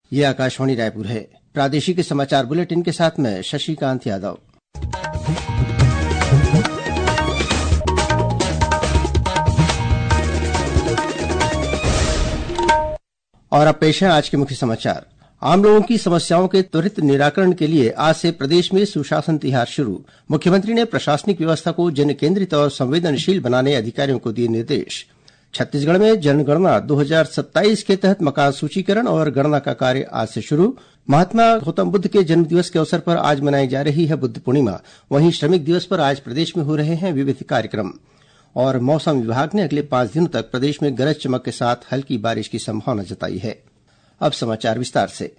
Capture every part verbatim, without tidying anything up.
ये आकाशवाणी रायपुर है। प्रादेशिक समाचार बुलेटिन के साथ मैं शशिकांत यादव। और अब पेश है आज के मुख्य समाचार। आम लोगों की समस्याओं के त्वरित निराकरण के लिए आज से प्रदेश में सुशासन तिहार शुरू। मुख्यमंत्री ने प्रशासनिक व्यवस्था को जन केंद्रित और संवेदनशील बनाने अधिकारियों को दिए निर्देश। छत्तीसगढ़ में जनगणना दो हज़ार सत्ताईस के तहत मकान सूचीकरण और गणना का कार्य आज से शुरू। महात्मा गौतम बुद्ध के जन्मदिवस के अवसर पर आज मनाई जा रही है बुद्ध पूर्णिमा। वहीं श्रमिक दिवस पर आज प्रदेश में हो रहे हैं विविध कार्यक्रम। और मौसम विभाग ने अगले पांच दिनों तक प्रदेश में गरज चमक के साथ हल्की बारिश की संभावना जताई है। अब समाचार विस्तार से।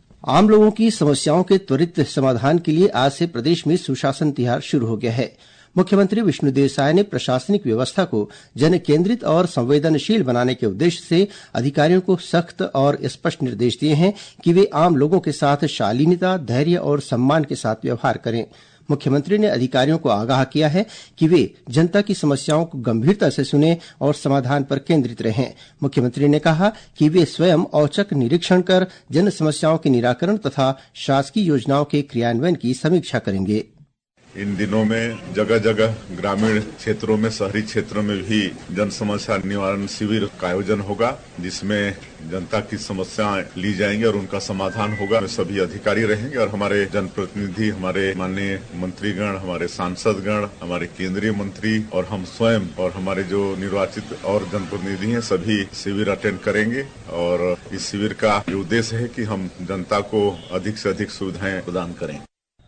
आम लोगों की समस्याओं के त्वरित समाधान के लिए आज से प्रदेश में सुशासन तिहार शुरू हो गया है। मुख्यमंत्री विष्णुदेव साय ने प्रशासनिक व्यवस्था को जन केंद्रित और संवेदनशील बनाने के उद्देश्य से अधिकारियों को सख्त और स्पष्ट निर्देश दिए हैं कि वे आम लोगों के साथ शालीनता, धैर्य और सम्मान के साथ व्यवहार करें। मुख्यमंत्री ने अधिकारियों को आगाह किया है कि वे जनता की समस्याओं को गंभीरता से सुनें और समाधान पर केंद्रित रहें। मुख्यमंत्री ने कहा कि वे स्वयं औचक निरीक्षण कर जन समस्याओं के निराकरण तथा शासकीय योजनाओं के क्रियान्वयन की समीक्षा करेंगे। इन दिनों में जगह जगह ग्रामीण क्षेत्रों में, शहरी क्षेत्रों में भी जन समस्या निवारण शिविर का आयोजन होगा, जिसमें जनता की समस्याएं ली जाएंगी और उनका समाधान होगा। सभी अधिकारी रहेंगे और हमारे जनप्रतिनिधि, हमारे माननीय मंत्रीगण, हमारे सांसदगण, हमारे केंद्रीय मंत्री और हम स्वयं और हमारे जो निर्वाचित और जनप्रतिनिधि हैं सभी शिविर अटेंड करेंगे। और इस शिविर का उद्देश्य है कि हम जनता को अधिक से अधिक सुविधाएं प्रदान करें।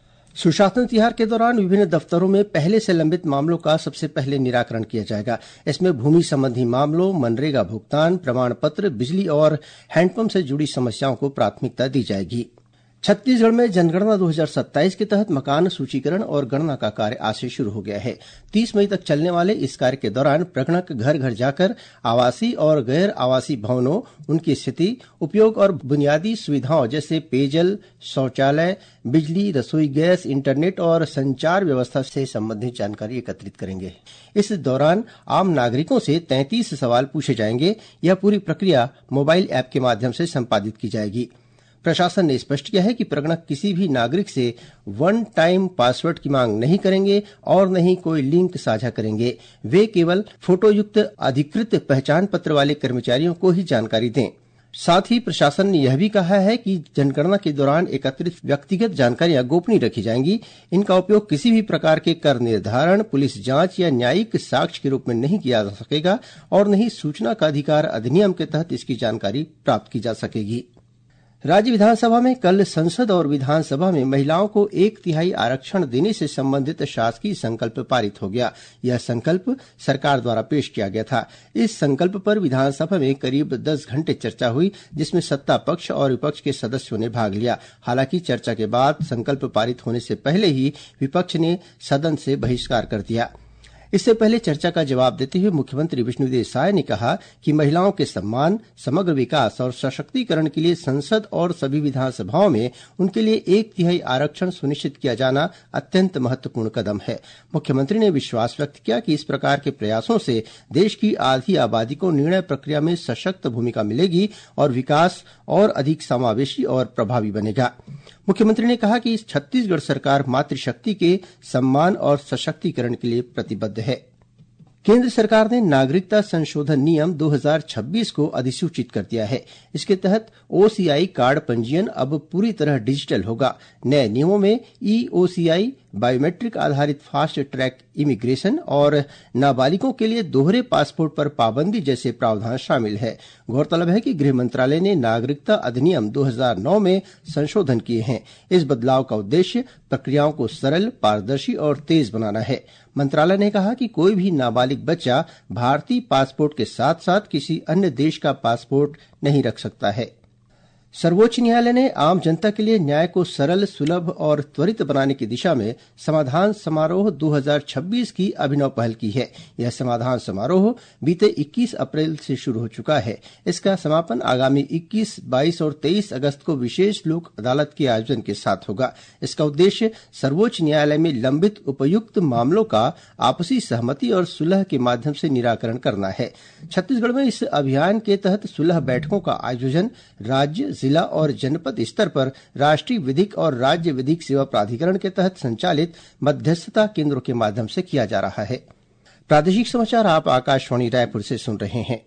सुशासन तिहार के दौरान विभिन्न दफ्तरों में पहले से लंबित मामलों का सबसे पहले निराकरण किया जाएगा। इसमें भूमि संबंधी मामलों, मनरेगा भुगतान, प्रमाण पत्र, बिजली और हैंडपंप से जुड़ी समस्याओं को प्राथमिकता दी जाएगी। छत्तीसगढ़ में जनगणना दो हज़ार सत्ताईस के तहत मकान सूचीकरण और गणना का कार्य आज से शुरू हो गया है। तीस मई तक चलने वाले इस कार्य के दौरान प्रगणक घर घर जाकर आवासीय और गैर आवासीय भवनों, उनकी स्थिति, उपयोग और बुनियादी सुविधाओं जैसे पेयजल, शौचालय, बिजली, रसोई गैस, इंटरनेट और संचार व्यवस्था से संबंधित जानकारी एकत्रित करेंगे। इस दौरान आम नागरिकों से तैंतीस सवाल पूछे जाएंगे। यह पूरी प्रक्रिया मोबाइल ऐप के माध्यम से संपादित की जाएगी। प्रशासन ने स्पष्ट किया है कि प्रगणक किसी भी नागरिक से वन टाइम पासवर्ड की मांग नहीं करेंगे और न ही कोई लिंक साझा करेंगे। वे केवल फोटोयुक्त अधिकृत पहचान पत्र वाले कर्मचारियों को ही जानकारी दें। साथ ही प्रशासन ने यह भी कहा है कि जनगणना के दौरान एकत्रित व्यक्तिगत जानकारियां गोपनीय रखी जाएंगी। इनका उपयोग किसी भी प्रकार के कर निर्धारण, पुलिस जांच या न्यायिक साक्ष्य के रूप में नहीं किया जा सकेगा और न ही सूचना का अधिकार अधिनियम के तहत इसकी जानकारी प्राप्त की जा सकेगी। राज्य विधानसभा में कल संसद और विधानसभा में महिलाओं को एक तिहाई आरक्षण देने से संबंधित शासकीय संकल्प पारित हो गया। यह संकल्प सरकार द्वारा पेश किया गया था। इस संकल्प पर विधानसभा में करीब दस घंटे चर्चा हुई, जिसमें सत्ता पक्ष और विपक्ष के सदस्यों ने भाग लिया। हालांकि चर्चा के बाद संकल्प पारित होने से पहले ही विपक्ष ने सदन से बहिष्कार कर दिया। इससे पहले चर्चा का जवाब देते हुए मुख्यमंत्री विष्णुदेव साय ने कहा कि महिलाओं के सम्मान, समग्र विकास और सशक्तिकरण के लिए संसद और सभी विधानसभाओं में उनके लिए एक तिहाई आरक्षण सुनिश्चित किया जाना अत्यंत महत्वपूर्ण कदम है। मुख्यमंत्री ने विश्वास व्यक्त किया कि इस प्रकार के प्रयासों से देश की आधी आबादी को निर्णय प्रक्रिया में सशक्त भूमिका मिलेगी और विकास और अधिक समावेशी और प्रभावी बनेगा। मुख्यमंत्री ने कहा कि छत्तीसगढ़ सरकार मातृशक्ति के सम्मान और सशक्तिकरण के लिए प्रतिबद्ध है। केंद्र सरकार ने नागरिकता संशोधन नियम दो हज़ार छब्बीस को अधिसूचित कर दिया है। इसके तहत ओसीआई कार्ड पंजीयन अब पूरी तरह डिजिटल होगा। नए नियमों में ई ओसीआई, बायोमेट्रिक आधारित फास्ट ट्रैक इमिग्रेशन और नाबालिगों के लिए दोहरे पासपोर्ट पर पाबंदी जैसे प्रावधान शामिल है। गौरतलब है कि गृह मंत्रालय ने नागरिकता अधिनियम दो हज़ार नौ में संशोधन किए हैं। इस बदलाव का उद्देश्य प्रक्रियाओं को सरल, पारदर्शी और तेज बनाना है। मंत्रालय ने कहा कि कोई भी नाबालिग बच्चा भारतीय पासपोर्ट के साथ साथ किसी अन्य देश का पासपोर्ट नहीं रख सकता है। सर्वोच्च न्यायालय ने आम जनता के लिए न्याय को सरल, सुलभ और त्वरित बनाने की दिशा में समाधान समारोह दो हज़ार छब्बीस की अभिनव पहल की है। यह समाधान समारोह बीते इक्कीस अप्रैल से शुरू हो चुका है। इसका समापन आगामी इक्कीस, बाईस और तेईस अगस्त को विशेष लोक अदालत के आयोजन के साथ होगा। इसका उद्देश्य सर्वोच्च न्यायालय में लंबित उपयुक्त मामलों का आपसी सहमति और सुलह के माध्यम से निराकरण करना है। छत्तीसगढ़ में इस अभियान के तहत सुलह बैठकों का आयोजन राज्य, जिला और जनपद स्तर पर राष्ट्रीय विधिक और राज्य विधिक सेवा प्राधिकरण के तहत संचालित मध्यस्थता केंद्रों के माध्यम से किया जा रहा है। प्रादेशिक समाचार आप आकाशवाणी रायपुर से सुन रहे हैं।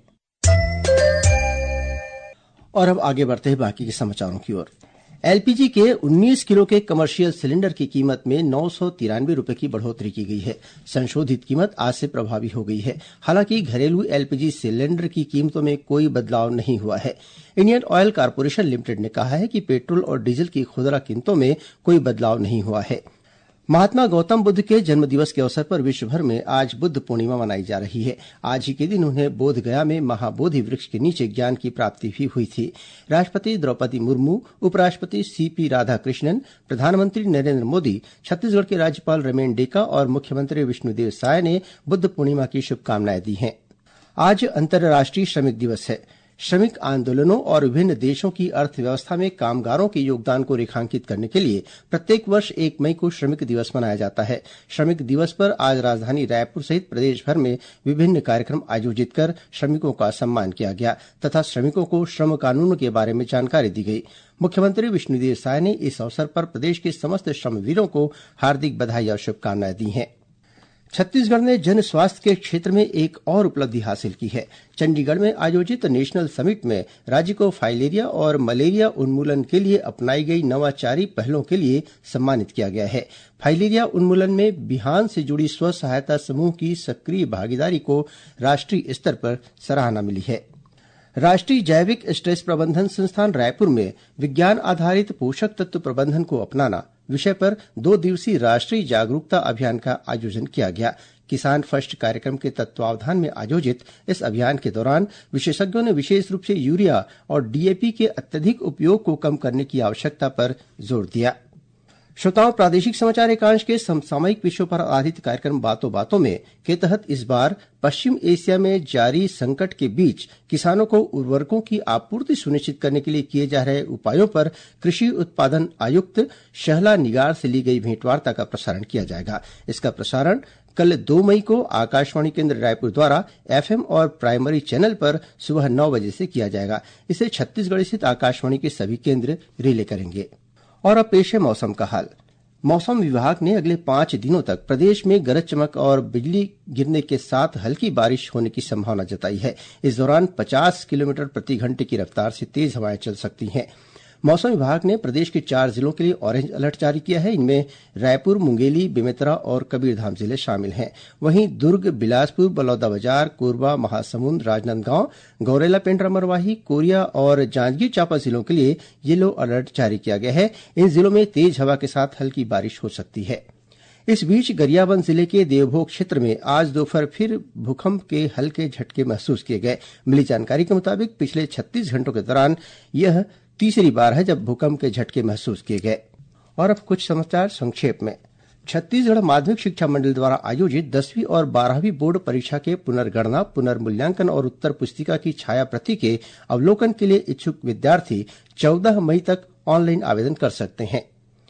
और अब आगे बढ़ते हैं बाकी के समाचारों की ओर। एलपीजी के उन्नीस किलो के कमर्शियल सिलेंडर की कीमत में नौ सौ तिरानवे रूपये की बढ़ोतरी की गई है। संशोधित कीमत आज से प्रभावी हो गई है। हालांकि घरेलू एलपीजी सिलेंडर की कीमतों में कोई बदलाव नहीं हुआ है। इंडियन ऑयल कॉर्पोरेशन लिमिटेड ने कहा है कि पेट्रोल और डीजल की खुदरा कीमतों में कोई बदलाव नहीं हुआ है। महात्मा गौतम बुद्ध के जन्मदिवस के अवसर पर विश्व भर में आज बुद्ध पूर्णिमा मनाई जा रही है। आज ही के दिन उन्हें बोध गया में महाबोधि वृक्ष के नीचे ज्ञान की प्राप्ति भी हुई थी। राष्ट्रपति द्रौपदी मुर्मू, उपराष्ट्रपति सीपी राधाकृष्णन, प्रधानमंत्री नरेंद्र मोदी, छत्तीसगढ़ के राज्यपाल रमेन डेका और मुख्यमंत्री विष्णुदेव साय ने बुद्ध पूर्णिमा की शुभकामनाएं दी हैं। आज अंतर्राष्ट्रीय श्रमिक दिवस है। श्रमिक आंदोलनों और विभिन्न देशों की अर्थव्यवस्था में कामगारों के योगदान को रेखांकित करने के लिए प्रत्येक वर्ष एक मई को श्रमिक दिवस मनाया जाता है। श्रमिक दिवस पर आज राजधानी रायपुर सहित प्रदेश भर में विभिन्न कार्यक्रम आयोजित कर श्रमिकों का सम्मान किया गया तथा श्रमिकों को श्रम कानून के बारे में जानकारी दी गई। मुख्यमंत्री विष्णुदेव साय ने इस अवसर पर प्रदेश के समस्त श्रमवीरों को हार्दिक बधाई और शुभकामनाएं दी हैं। छत्तीसगढ़ ने जन स्वास्थ्य के क्षेत्र में एक और उपलब्धि हासिल की है। चंडीगढ़ में आयोजित नेशनल समिट में राज्य को फाइलेरिया और मलेरिया उन्मूलन के लिए अपनाई गई नवाचारी पहलों के लिए सम्मानित किया गया है। फाइलेरिया उन्मूलन में बिहान से जुड़ी स्व सहायता समूह की सक्रिय भागीदारी को राष्ट्रीय स्तर पर सराहना मिली है। राष्ट्रीय जैविक स्ट्रेस प्रबंधन संस्थान रायपुर में विज्ञान आधारित पोषक तत्व प्रबंधन को अपनाना विषय पर दो दिवसीय राष्ट्रीय जागरूकता अभियान का आयोजन किया गया। किसान फर्स्ट कार्यक्रम के तत्वावधान में आयोजित इस अभियान के दौरान विशेषज्ञों ने विशेष रूप से यूरिया और डीएपी के अत्यधिक उपयोग को कम करने की आवश्यकता पर जोर दिया। श्रोताओं, प्रादेशिक समाचार एकांश के समसामयिक विषयों पर आधारित कार्यक्रम बातों बातों में के तहत इस बार पश्चिम एशिया में जारी संकट के बीच किसानों को उर्वरकों की आपूर्ति सुनिश्चित करने के लिए किए जा रहे उपायों पर कृषि उत्पादन आयुक्त शहला निगार से ली गई भेंटवार्ता का प्रसारण किया जाएगा। इसका प्रसारण कल दो मई को आकाशवाणी केंद्र रायपुर द्वारा एफएम और प्राइमरी चैनल पर सुबह नौ बजे से किया जाएगा। इसे छत्तीसगढ़ स्थित आकाशवाणी के सभी केंद्र रिले करेंगे। और अब पेश है मौसम का हाल। मौसम विभाग ने अगले पांच दिनों तक प्रदेश में गरज चमक और बिजली गिरने के साथ हल्की बारिश होने की संभावना जताई है। इस दौरान पचास किलोमीटर प्रति घंटे की रफ्तार से तेज हवाएं चल सकती हैं। मौसम विभाग ने प्रदेश के चार जिलों के लिए ऑरेंज अलर्ट जारी किया है। इनमें रायपुर, मुंगेली, बेमेतरा और कबीरधाम जिले शामिल हैं। वहीं दुर्ग, बिलासपुर, बलौदाबाजार, कोरबा, महासमुंद, राजनांदगांव, गौरेला, पेंड्रा, मरवाही, कोरिया और जांजगीर चांपा जिलों के लिए येलो अलर्ट जारी किया गया है। इन जिलों में तेज हवा के साथ हल्की बारिश हो सकती है। इस बीच गरियाबंद जिले के देवभोग क्षेत्र में आज दोपहर फिर भूकंप के हल्के झटके महसूस किए गए। मिली जानकारी के मुताबिक पिछले छत्तीस घंटों के दौरान यह तीसरी बार है जब भूकंप के झटके महसूस किए गए। और अब कुछ समाचार संक्षेप में। छत्तीसगढ़ माध्यमिक शिक्षा मंडल द्वारा आयोजित दसवीं और बारहवीं बोर्ड परीक्षा के पुनर्गणना, पुनर्मूल्यांकन और उत्तर पुस्तिका की छाया प्रति के अवलोकन के लिए इच्छुक विद्यार्थी चौदह मई तक ऑनलाइन आवेदन कर सकते हैं।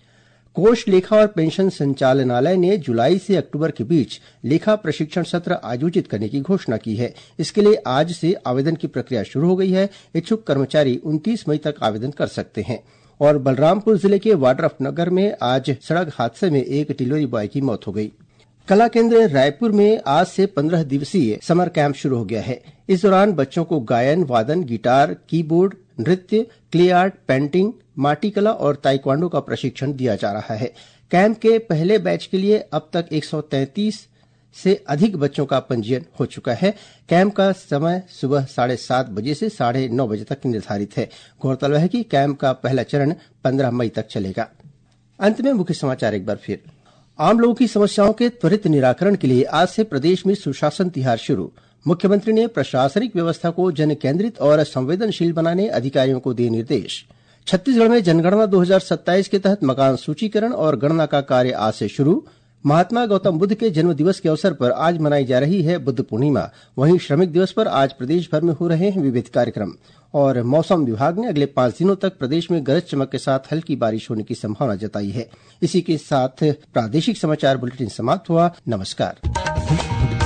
कोष, लेखा और पेंशन संचालनालय ने जुलाई से अक्टूबर के बीच लेखा प्रशिक्षण सत्र आयोजित करने की घोषणा की है। इसके लिए आज से आवेदन की प्रक्रिया शुरू हो गई है। इच्छुक कर्मचारी उनतीस मई तक आवेदन कर सकते हैं। और बलरामपुर जिले के वाड्रफनगर में आज सड़क हादसे में एक डिलीवरी बॉय की मौत हो गई। कला केंद्र रायपुर में आज से पंद्रह दिवसीय समर कैंप शुरू हो गया है। इस दौरान बच्चों को गायन, वादन, गिटार, कीबोर्ड, नृत्य, क्ले आर्ट, पेंटिंग, माटी कला और ताइक्वांडो का प्रशिक्षण दिया जा रहा है। कैंप के पहले बैच के लिए अब तक एक सौ तैंतीस से अधिक बच्चों का पंजीयन हो चुका है। कैंप का समय सुबह साढ़े सात बजे से साढ़े नौ बजे तक निर्धारित है। गौरतलब है कि कैंप का पहला चरण पंद्रह मई तक चलेगा। अंत में मुख्य समाचार एक बार फिर। आम लोगों की समस्याओं के त्वरित निराकरण के लिए आज से प्रदेश में सुशासन तिहार शुरू। मुख्यमंत्री ने प्रशासनिक व्यवस्था को जन केंद्रित और संवेदनशील बनाने अधिकारियों को दिए निर्देश। छत्तीसगढ़ में जनगणना दो हज़ार सत्ताईस के तहत मकान सूचीकरण और गणना का कार्य आज से शुरू। महात्मा गौतम बुद्ध के जन्म दिवस के अवसर पर आज मनाई जा रही है बुद्ध पूर्णिमा। वहीं श्रमिक दिवस पर आज प्रदेश भर में हो रहे हैं विविध कार्यक्रम। और मौसम विभाग ने अगले पांच दिनों तक प्रदेश में गरज चमक के साथ हल्की बारिश होने की संभावना जताई है। इसी के साथ प्रादेशिक समाचार बुलेटिन समाप्त हुआ। नमस्कार।